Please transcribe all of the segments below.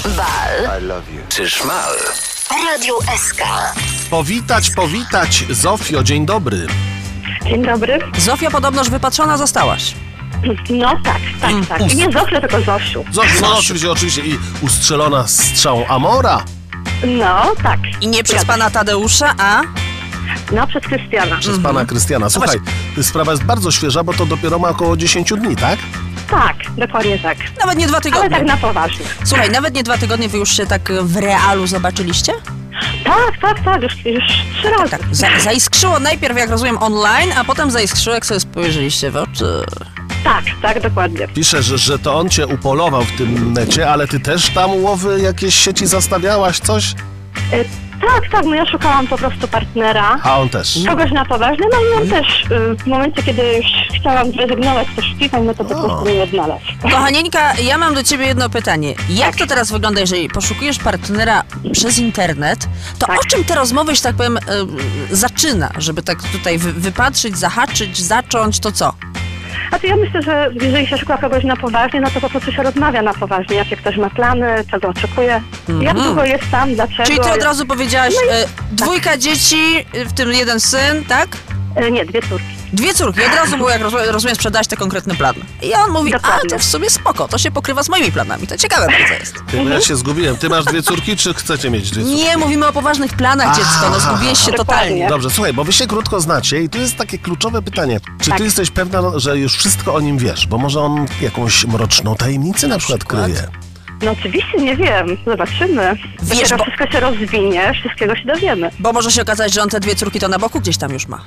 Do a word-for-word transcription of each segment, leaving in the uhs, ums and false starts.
Bal. I love you. Czy szmal? Radio S K. Powitać, powitać. Zofio, dzień dobry. Dzień dobry. Zofia, podobnoż wypatrzona zostałaś. No tak, tak, tak. I nie Zofia, tylko Zosiu. Zofio, no oczywiście, oczywiście. I ustrzelona strzałą Amora. No tak. I nie przez pana Tadeusza, a... No przez Krystiana. Przez pana Krystiana. Słuchaj, sprawa jest bardzo świeża, bo to dopiero ma około dziesięć dni, tak? Tak, dokładnie tak. Nawet nie dwa Ale tygodnie. tak na poważnie. Słuchaj, nawet nie dwa tygodnie, wy już się tak w realu zobaczyliście? Tak, tak, tak, już, już trzy razy. Tak, za, zaiskrzyło najpierw, jak rozumiem, online, a potem zaiskrzyło, jak sobie spojrzeliście w oczy. Tak, tak, dokładnie. Piszesz, że to on cię upolował w tym necie, ale ty też tam łowy jakieś sieci zastawiałaś, coś? E, tak, tak, no ja szukałam po prostu partnera. A on też. Kogoś na poważnie, no i on też y, w momencie, kiedy już chciałam zrezygnować z poszukiwań, no to po prostu mnie znalazł. Kochanieńka, ja mam do ciebie jedno pytanie. Jak Tak. to teraz wygląda, jeżeli poszukujesz partnera przez internet, to Tak. o czym te rozmowy, że tak powiem, y, zaczyna? Żeby tak tutaj wy, wypatrzyć, zahaczyć, zacząć, to co? A to ja myślę, że jeżeli się szuka kogoś na poważnie, no to po prostu się rozmawia na poważnie, jakie ktoś ma plany, czego oczekuje, jak długo jest tam, dlaczego. Czyli ty od jest... razu powiedziałaś, No i- y, dwójka dzieci, y, w tym jeden syn, tak? E, nie, dwie córki. Dwie córki. Od razu było, jak rozumiem, rozumiem sprzedałaś te konkretne plany. I on mówi, a Dokładnie. to w sumie spoko, to się pokrywa z moimi planami. To ciekawe bardzo jest. Ty, bo ja się zgubiłem. Ty masz dwie córki, czy chcecie mieć dwie córki? Nie, mówimy o poważnych planach, dziecko, no zgubiłeś się Dokładnie. totalnie. Dobrze, słuchaj, bo wy się krótko znacie i tu jest takie kluczowe pytanie. Czy Tak. ty jesteś pewna, że już wszystko o nim wiesz? Bo może on jakąś mroczną tajemnicę na przykład przykład? kryje. No oczywiście nie wiem, zobaczymy. Wiesz, Dopiero bo- wszystko się rozwinie, wszystkiego się dowiemy. Bo może się okazać, że on te dwie córki to na boku gdzieś tam już ma.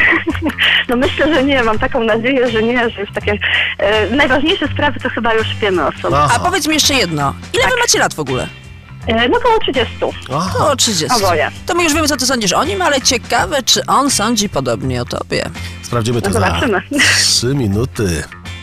No myślę, że nie, mam taką nadzieję, że nie, że już takie e, najważniejsze sprawy to chyba już wiemy o sobie. Aha. A powiedz mi jeszcze jedno. Ile wy macie lat w ogóle? E, no około trzydziestu. Aha. To trzydzieści. Oboje. To my już wiemy, co ty sądzisz o nim, ale ciekawe, czy on sądzi podobnie o tobie. Sprawdzimy to No za zobaczymy. trzy minuty.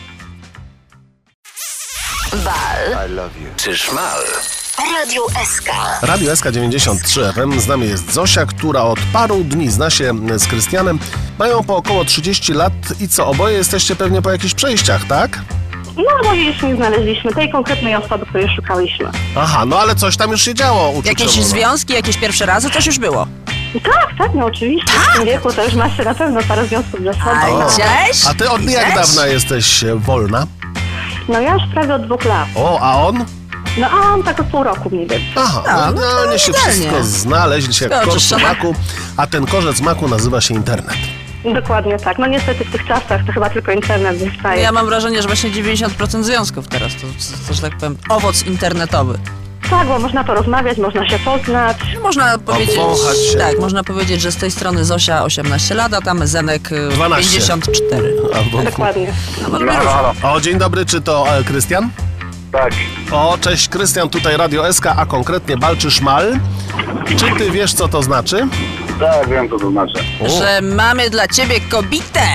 Bal. I love you. Czy szmal? Radio S K. Radio S K dziewięćdziesiąt trzy F M. Z nami jest Zosia, która od paru dni zna się z Krystianem. Mają po około trzydzieści lat i co, oboje jesteście pewnie po jakichś przejściach, tak? No bo jeszcze nie znaleźliśmy tej konkretnej osoby, której szukałyśmy. Aha, no ale coś tam już się działo uczuciowo. Jakieś no. związki, jakieś pierwsze razy, coś już było. Tak, tak, no oczywiście. W tym wieku to już masz na pewno parę związków za sobą. A No. gdzieś? A ty od jak Gdzieś? dawna jesteś e, wolna? no ja już prawie od dwóch lat. O, a on? No a on tak od pół roku mniej więcej. Aha, A, no, no to no, oni się idealnie. wszystko znaleźli się jak Wszystko korz oczyszczone. maku, a ten korzec maku nazywa się internet. Dokładnie tak. No niestety w tych czasach to chyba tylko internet zostaje. Ja mam wrażenie, że właśnie dziewięćdziesiąt procent związków teraz to, to, że tak powiem, owoc internetowy. Tak, bo można porozmawiać, można się poznać. Można powiedzieć, Obwąchać się. tak, można powiedzieć, że z tej strony Zosia osiemnaście lat, a tam Zenek y, dwanaście. pięćdziesiąt cztery. Albo... Dokładnie. No może być różnie. O, dzień dobry, czy to e, Krystian? Tak, O, cześć, Krystian, tutaj Radio S K, a konkretnie Bal czy Szmal. Czy ty wiesz, co to znaczy? tak, wiem co to znaczy. O. Że mamy dla ciebie kobietę.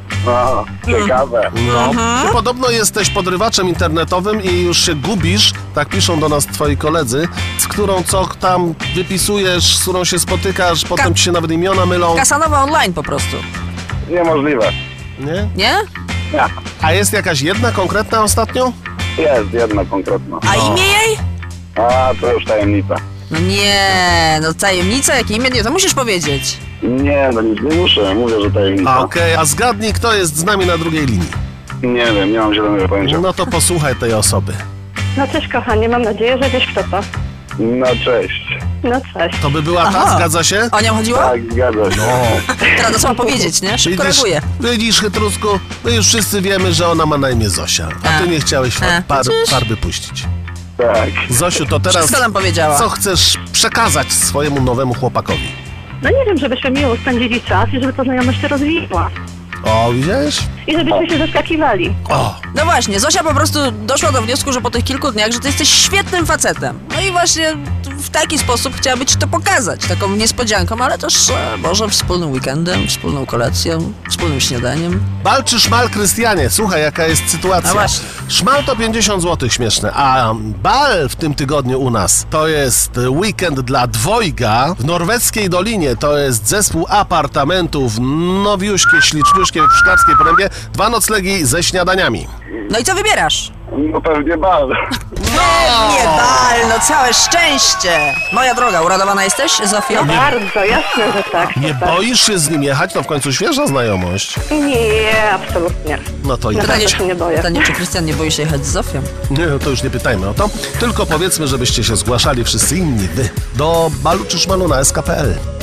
No, ciekawe. No, ty podobno jesteś podrywaczem internetowym i już się gubisz, tak piszą do nas twoi koledzy, z którą co tam wypisujesz, z którą się spotykasz, potem ci się nawet imiona mylą, Kasanowa online po prostu, Niemożliwe. nie? nie? Nie. A jest jakaś jedna konkretna ostatnio? Jest jedna konkretna. A imię jej? A, to już tajemnica. No nie, no tajemnica, jakie imię, nie, to musisz powiedzieć. Nie, no nic nie muszę, mówię, że tajemnica. A okej, a zgadnij, kto jest z nami na drugiej linii. Nie wiem, nie mam zielonego pojęcia. No to posłuchaj tej osoby. No cześć kochanie, mam nadzieję, że wiesz kto to. No, cześć. No cześć. To by była ta, Aha. zgadza się? O nią chodziło? Tak, zgadza się. Teraz to trzeba powiedzieć, nie? Szybko Widzisz, reaguje. widzisz, chytrusku, my już wszyscy wiemy, że ona ma na imię Zosia, a A. ty nie chciałeś A, far, par, widzisz? farby puścić. Tak. Zosiu, to teraz Wszystko nam powiedziała. co chcesz przekazać swojemu nowemu chłopakowi? No nie wiem, żebyśmy miło spędzili czas i żeby ta znajomość się rozwijała. O, widziałeś? I żebyśmy się zaskakiwali. O, No właśnie, Zosia po prostu doszła do wniosku, że po tych kilku dniach, że ty jesteś świetnym facetem. No i właśnie w taki sposób chciałaby ci to pokazać, taką niespodzianką, ale też e, może wspólnym weekendem, wspólną kolacją, wspólnym śniadaniem. Bal czy szmal, Krystianie? Słuchaj, jaka jest sytuacja. A właśnie. Szmal to pięćdziesiąt złotych, śmieszne, a bal w tym tygodniu u nas to jest weekend dla dwojga w norweskiej Dolinie. To jest zespół apartamentów, nowiuśkie, śliczniuśkie w Szklarskiej Porębie. Dwa noclegi ze śniadaniami. No i co wybierasz? No pewnie bal. Nie bal, no to całe szczęście. Moja droga, uradowana jesteś, Zofio? Bardzo, jasne, że tak. Nie super. boisz się z nim jechać? To w końcu świeża znajomość. Nie, absolutnie. No to i Naprawdę tak. się nie boję. Pytanie, czy Krystian nie boi się jechać z Zofią? Nie, to już nie pytajmy o to. Tylko powiedzmy, żebyście się zgłaszali wszyscy inni, wy, do balu czy szmalu na S K kropka P L.